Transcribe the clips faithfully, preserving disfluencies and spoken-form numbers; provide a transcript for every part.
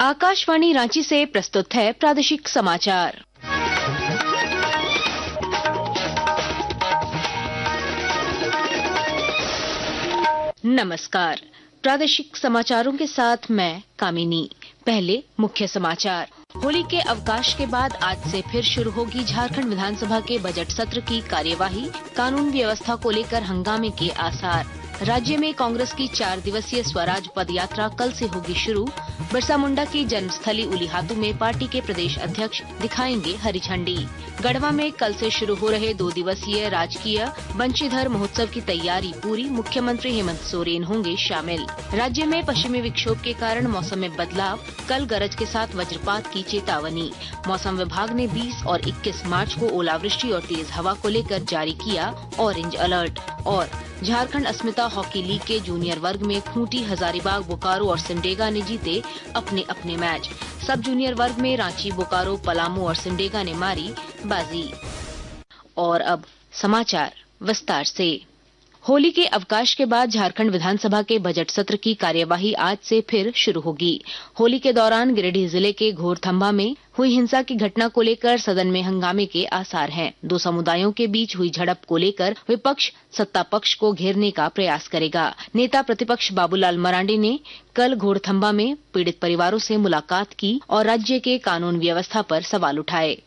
आकाशवाणी रांची से प्रस्तुत है प्रादेशिक समाचार। नमस्कार, प्रादेशिक समाचारों के साथ मैं कामिनी। पहले मुख्य समाचार। होली के अवकाश के बाद आज से फिर शुरू होगी झारखंड विधानसभा के बजट सत्र की कार्यवाही। कानून व्यवस्था को लेकर हंगामे के आसार। राज्य में कांग्रेस की चार दिवसीय स्वराज पद यात्रा कल से होगी शुरू। बिरसा मुंडा की जन्मस्थली उलीहातू में पार्टी के प्रदेश अध्यक्ष दिखाएंगे हरी झंडी। गढ़वा में कल से शुरू हो रहे दो दिवसीय राजकीय बंशीधर महोत्सव की तैयारी पूरी। मुख्यमंत्री हेमंत सोरेन होंगे शामिल। राज्य में पश्चिमी विक्षोभ के कारण मौसम में बदलाव। कल गरज के साथ वज्रपात की चेतावनी। मौसम विभाग ने बीस और इक्कीस मार्च को ओलावृष्टि और तेज हवा को लेकर जारी किया ऑरेंज अलर्ट। और झारखंड अस्मिता हॉकी लीग के जूनियर वर्ग में खूंटी, हजारीबाग, बोकारो और सिमडेगा ने जीते अपने अपने मैच। सब जूनियर वर्ग में रांची, बोकारो, पलामू और सिमडेगा ने मारी बाजी। और अब समाचार विस्तार से। होली के अवकाश के बाद झारखंड विधानसभा के बजट सत्र की कार्यवाही आज से फिर शुरू होगी। होली के दौरान गिरिडीह जिले के घोरथंबा में हुई हिंसा की घटना को लेकर सदन में हंगामे के आसार हैं। दो समुदायों के बीच हुई झड़प को लेकर विपक्ष सत्ता पक्ष को घेरने का प्रयास करेगा। नेता प्रतिपक्ष बाबूलाल मरांडी ने कल घोरथंबा में पीड़ित परिवारों से मुलाकात की और राज्य के कानून व्यवस्था पर सवाल उठाए।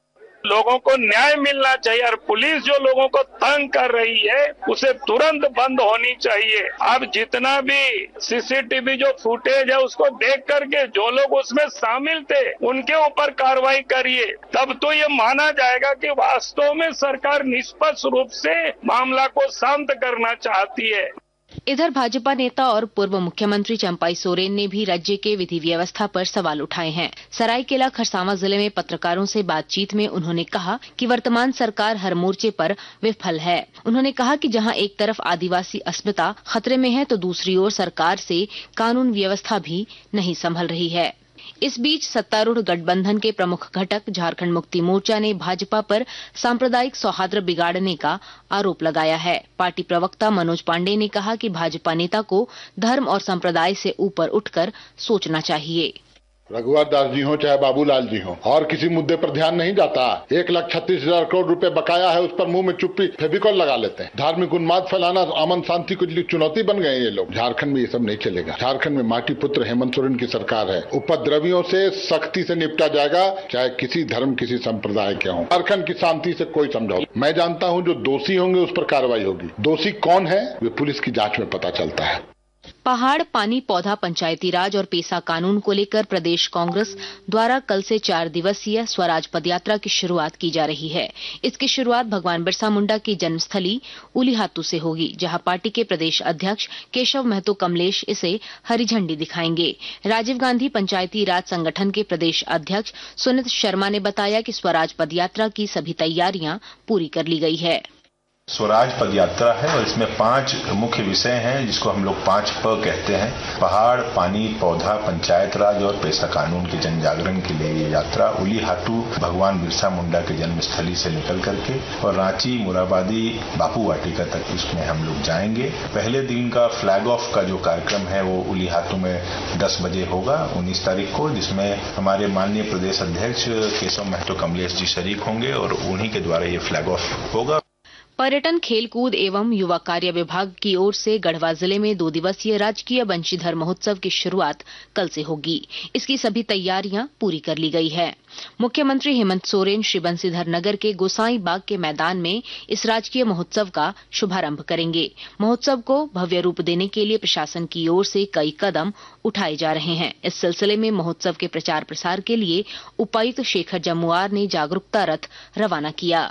लोगों को न्याय मिलना चाहिए और पुलिस जो लोगों को तंग कर रही है उसे तुरंत बंद होनी चाहिए। अब जितना भी सीसीटीवी जो फुटेज है उसको देख करके जो लोग उसमें शामिल थे उनके ऊपर कार्रवाई करिए, तब तो ये माना जाएगा कि वास्तव में सरकार निष्पक्ष रूप से मामला को शांत करना चाहती है। इधर भाजपा नेता और पूर्व मुख्यमंत्री चंपाई सोरेन ने भी राज्य के विधि व्यवस्था पर सवाल उठाए हैं। सरायकेला खरसावां जिले में पत्रकारों से बातचीत में उन्होंने कहा कि वर्तमान सरकार हर मोर्चे पर विफल है। उन्होंने कहा कि जहां एक तरफ आदिवासी अस्मिता खतरे में है तो दूसरी ओर सरकार से कानून व्यवस्था भी नहीं संभल रही है। इस बीच सत्तारूढ़ गठबंधन के प्रमुख घटक झारखंड मुक्ति मोर्चा ने भाजपा पर सांप्रदायिक सौहार्द बिगाड़ने का आरोप लगाया है। पार्टी प्रवक्ता मनोज पांडे ने कहा कि भाजपा नेता को धर्म और संप्रदाय से ऊपर उठकर सोचना चाहिए। रघुवर दास जी हो चाहे बाबूलाल जी हो, और किसी मुद्दे पर ध्यान नहीं जाता। एक लाख छत्तीस हजार करोड़ रुपए बकाया है, उस पर मुंह में चुप्पी फेविकॉल लगा लेते हैं। धार्मिक उन्माद फैलाना अमन शांति को चुनौती बन गए ये लोग। झारखंड में ये सब नहीं चलेगा। झारखंड में माटी पुत्र हेमंत सोरेन की सरकार है। उपद्रवियों से सख्ती से निपटा जाएगा, चाहे किसी धर्म किसी संप्रदाय के हों। झारखंड की शांति से कोई समझौता। मैं जानता हूँ जो दोषी होंगे उस पर कार्रवाई होगी। दोषी कौन है वे पुलिस की जांच में पता चलता है। पहाड़, पानी, पौधा, पंचायती राज और पेसा कानून को लेकर प्रदेश कांग्रेस द्वारा कल से चार दिवसीय स्वराज पदयात्रा की शुरुआत की जा रही है। इसकी शुरुआत भगवान बिरसा मुंडा की जन्मस्थली उलीहातू से होगी, जहां पार्टी के प्रदेश अध्यक्ष केशव महतो कमलेश इसे हरी झंडी दिखाएंगे। राजीव गांधी पंचायती राज संगठन के प्रदेश अध्यक्ष सुनीत शर्मा ने बताया कि स्वराज पदयात्रा की सभी तैयारियां पूरी कर ली गई है। स्वराज पदयात्रा है और इसमें पांच मुख्य विषय हैं जिसको हम लोग पांच प कहते हैं। पहाड़, पानी, पौधा, पंचायत राज और पेशा कानून के जन जागरण के लिए ये यात्रा उलीहातू भगवान बिरसा मुंडा के जन्मस्थली से निकल करके और रांची, मुराबादी, बापू वाटिका तक इसमें हम लोग जाएंगे। पहले दिन का फ्लैग ऑफ का जो कार्यक्रम है वो उलीहातू में दस बजे होगा उन्नीस तारीख को, जिसमें हमारे माननीय प्रदेश अध्यक्ष केशव महतो कमलेश जी शरीक होंगे और उन्हीं के द्वारा ये फ्लैग ऑफ होगा। पर्यटन, खेलकूद एवं युवा कार्य विभाग की ओर से गढ़वा जिले में दो दिवसीय राजकीय बंशीधर महोत्सव की शुरुआत कल से होगी। इसकी सभी तैयारियां पूरी कर ली गई है। मुख्यमंत्री हेमंत सोरेन श्री बंशीधर नगर के गोसाई बाग के मैदान में इस राजकीय महोत्सव का शुभारंभ करेंगे। महोत्सव को भव्य रूप देने के लिए प्रशासन की ओर से कई कदम उठाए जा रहे हैं। इस सिलसिले में महोत्सव के प्रचार प्रसार के लिए उपायुक्त शेखर जमुआर ने जागरूकता रथ रवाना किया।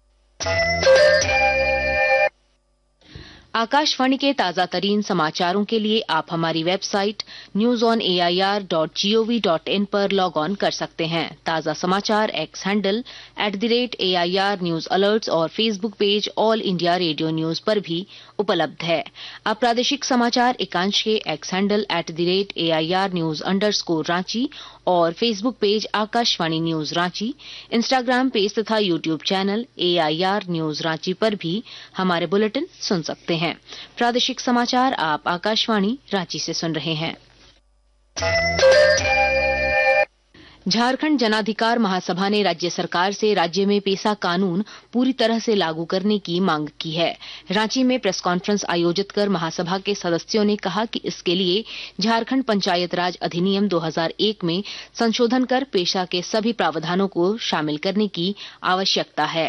आकाशवाणी के ताजा तरीन समाचारों के लिए आप हमारी website news on A I R dot G O V dot I पर लॉग ऑन कर सकते हैं। ताजा समाचार X handle at the rate A I R news alerts और Facebook page All India Radio news पर भी उपलब्ध है। आप प्रादेशिक समाचार एकांश के X handle at the rate A I R news underscore Ranchi और Facebook page Akashvani news Ranchi, Instagram page तथा YouTube channel A I R news Ranchi पर भी हमारे बुलेटिन सुन सकते हैं। प्रादेशिक समाचार आप आकाशवाणी रांची से सुन रहे हैं। झारखंड जनाधिकार महासभा ने राज्य सरकार से राज्य में पेसा कानून पूरी तरह से लागू करने की मांग की है। रांची में प्रेस कॉन्फ्रेंस आयोजित कर महासभा के सदस्यों ने कहा कि इसके लिए झारखंड पंचायत राज अधिनियम दो हज़ार एक में संशोधन कर पेशा के सभी प्रावधानों को शामिल करने की आवश्यकता है।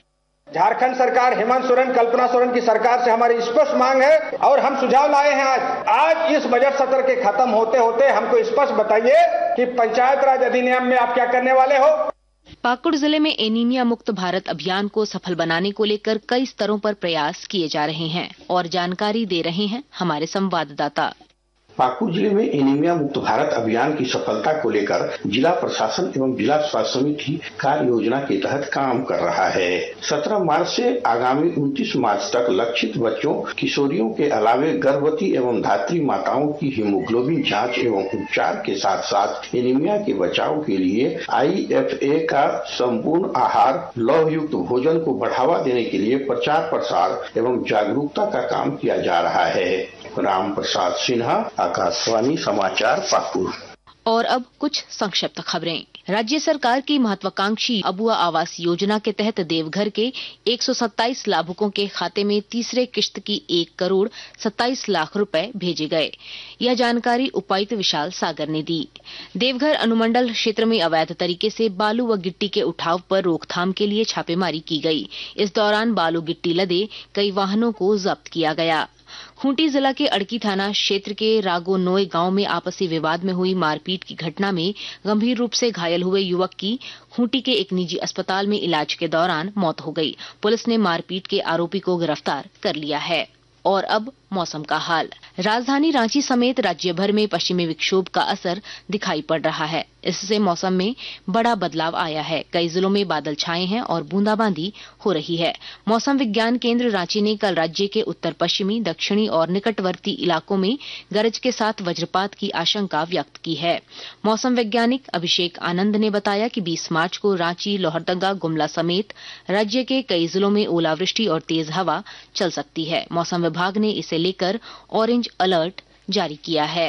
झारखंड सरकार, हेमंत सोरेन, कल्पना सोरेन की सरकार से हमारी स्पष्ट मांग है और हम सुझाव लाए हैं। आज आज इस बजट सत्र के खत्म होते होते हमको स्पष्ट बताइए कि पंचायत राज अधिनियम में आप क्या करने वाले हो। पाकुड़ जिले में एनीमिया मुक्त भारत अभियान को सफल बनाने को लेकर कई स्तरों पर प्रयास किए जा रहे हैं और जानकारी दे रहे हैं हमारे संवाददाता। पाकुड़ जिले में एनीमिया मुक्त भारत अभियान की सफलता को लेकर जिला प्रशासन एवं जिला स्वास्थ्य समिति कार्य योजना के तहत काम कर रहा है। सत्रह मार्च से आगामी उनतीस मार्च तक लक्षित बच्चों, किशोरियों के अलावे गर्भवती एवं धात्री माताओं की हीमोग्लोबिन जांच एवं उपचार के साथ साथ एनीमिया के बचाव के लिए आई एफ ए का संपूर्ण आहार, लौह युक्त भोजन को बढ़ावा देने के लिए प्रचार प्रसार एवं जागरूकता का काम किया जा रहा है। राम प्रसाद सिन्हा, आकाशवाणी समाचार, पाकुड़। और अब कुछ संक्षिप्त खबरें। राज्य सरकार की महत्वाकांक्षी अबुआ आवास योजना के तहत देवघर के एक सौ सत्ताईस लाभुकों के खाते में तीसरे किश्त की एक करोड़ सत्ताईस लाख रुपए भेजे गए। यह जानकारी उपायुक्त विशाल सागर ने दी। देवघर अनुमंडल क्षेत्र में अवैध तरीके से बालू व गिट्टी के उठाव पर रोकथाम के लिए छापेमारी की गई। इस दौरान बालू गिट्टी लदे कई वाहनों को जब्त किया गया। खूंटी जिला के अड़की थाना क्षेत्र के रागोनोय गांव में आपसी विवाद में हुई मारपीट की घटना में गंभीर रूप से घायल हुए युवक की खूंटी के एक निजी अस्पताल में इलाज के दौरान मौत हो गई। पुलिस ने मारपीट के आरोपी को गिरफ्तार कर लिया है। और अब मौसम का हाल। राजधानी रांची समेत राज्य भर में पश्चिमी विक्षोभ का असर दिखाई पड़ रहा है। इससे मौसम में बड़ा बदलाव आया है। कई जिलों में बादल छाए हैं और बूंदाबांदी हो रही है। मौसम विज्ञान केंद्र रांची ने कल राज्य के उत्तर पश्चिमी, दक्षिणी और निकटवर्ती इलाकों में गरज के साथ वज्रपात की आशंका व्यक्त की है। मौसम वैज्ञानिक अभिषेक आनंद ने बताया कि बीस मार्च को रांची, लोहरदगा, गुमला समेत राज्य के कई जिलों में ओलावृष्टि और तेज हवा चल सकती है। मौसम विभाग ने इसे लेकर ऑरेंज अलर्ट जारी किया है।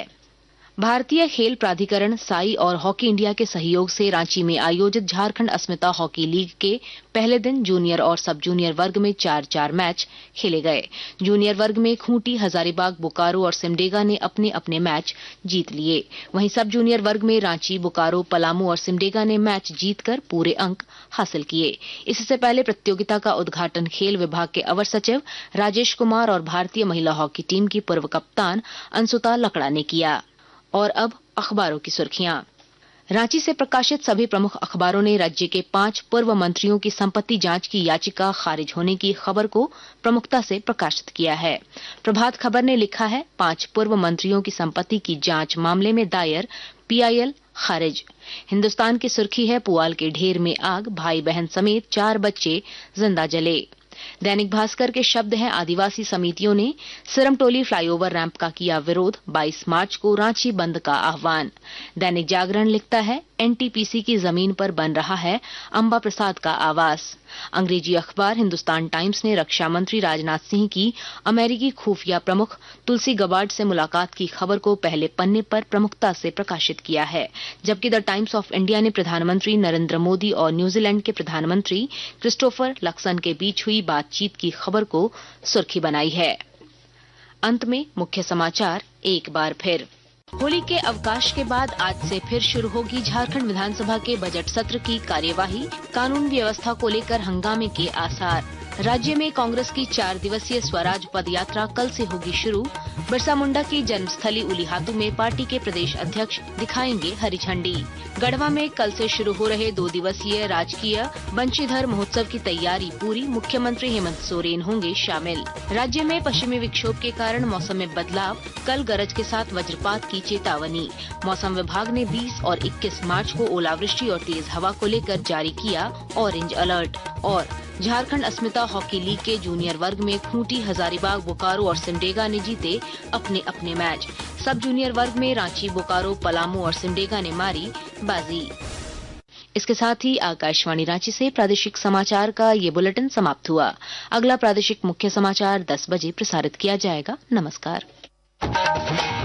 भारतीय खेल प्राधिकरण साई और हॉकी इंडिया के सहयोग से रांची में आयोजित झारखंड अस्मिता हॉकी लीग के पहले दिन जूनियर और सब जूनियर वर्ग में चार चार मैच खेले गए। जूनियर वर्ग में खूंटी, हजारीबाग, बोकारो और सिमडेगा ने अपने अपने मैच जीत लिए। वहीं सब जूनियर वर्ग में रांची, बोकारो, पलामू और सिमडेगा ने मैच जीतकर पूरे अंक हासिल किए। इससे पहले प्रतियोगिता का उद्घाटन खेल विभाग के अवर सचिव राजेश कुमार और भारतीय महिला हॉकी टीम की पूर्व कप्तान अंशुता लकड़ा ने किया। और अब अखबारों की सुर्खियां। रांची से प्रकाशित सभी प्रमुख अखबारों ने राज्य के पांच पूर्व मंत्रियों की संपत्ति जांच की याचिका खारिज होने की खबर को प्रमुखता से प्रकाशित किया है। प्रभात खबर ने लिखा है, पांच पूर्व मंत्रियों की संपत्ति की जांच मामले में दायर पीआईएल खारिज। हिंदुस्तान की सुर्खी है, पुआल के ढेर में आग, भाई बहन समेत चार बच्चे जिंदा जले। दैनिक भास्कर के शब्द हैं, आदिवासी समितियों ने सिरमटोली फ्लाईओवर रैंप का किया विरोध, बाईस मार्च को रांची बंद का आह्वान। दैनिक जागरण लिखता है, एनटीपीसी की जमीन पर बन रहा है अंबा प्रसाद का आवास। अंग्रेजी अखबार हिंदुस्तान टाइम्स ने रक्षा मंत्री राजनाथ सिंह की अमेरिकी खुफिया प्रमुख तुलसी गबार्ड से मुलाकात की खबर को पहले पन्ने पर प्रमुखता से प्रकाशित किया है। जबकि द टाइम्स ऑफ इंडिया ने प्रधानमंत्री नरेंद्र मोदी और न्यूजीलैंड के प्रधानमंत्री क्रिस्टोफर लक्सन के बीच हुई बातचीत की खबर को सुर्खी बनाई है। अंत में मुख्य समाचार एक बार फिर। होली के अवकाश के बाद आज से फिर शुरू होगी झारखंड विधानसभा के बजट सत्र की कार्यवाही। कानून व्यवस्था को लेकर हंगामे के आसार। राज्य में कांग्रेस की चार दिवसीय स्वराज पद यात्रा कल से होगी शुरू। बिरसा मुंडा की जन्मस्थली उलीहातू में पार्टी के प्रदेश अध्यक्ष दिखाएंगे हरी झंडी। गढ़वा में कल से शुरू हो रहे दो दिवसीय राजकीय बंशीधर महोत्सव की तैयारी पूरी। मुख्यमंत्री हेमंत सोरेन होंगे शामिल। राज्य में पश्चिमी विक्षोभ के कारण मौसम में बदलाव, कल गरज के साथ वज्रपात की चेतावनी। मौसम विभाग ने बीस और इक्कीस मार्च को ओलावृष्टि और तेज हवा को लेकर जारी किया ऑरेंज अलर्ट। और झारखंड अस्मिता हॉकी लीग के जूनियर वर्ग में खूंटी, हजारीबाग, बोकारो और सिमडेगा ने जीते अपने अपने मैच। सब जूनियर वर्ग में रांची, बोकारो, पलामू और सिमडेगा ने मारी बाजी। इसके साथ ही आकाशवाणी रांची से प्रादेशिक समाचार का ये बुलेटिन समाप्त हुआ। अगला प्रादेशिक मुख्य समाचार दस बजे प्रसारित किया जाएगा। नमस्कार।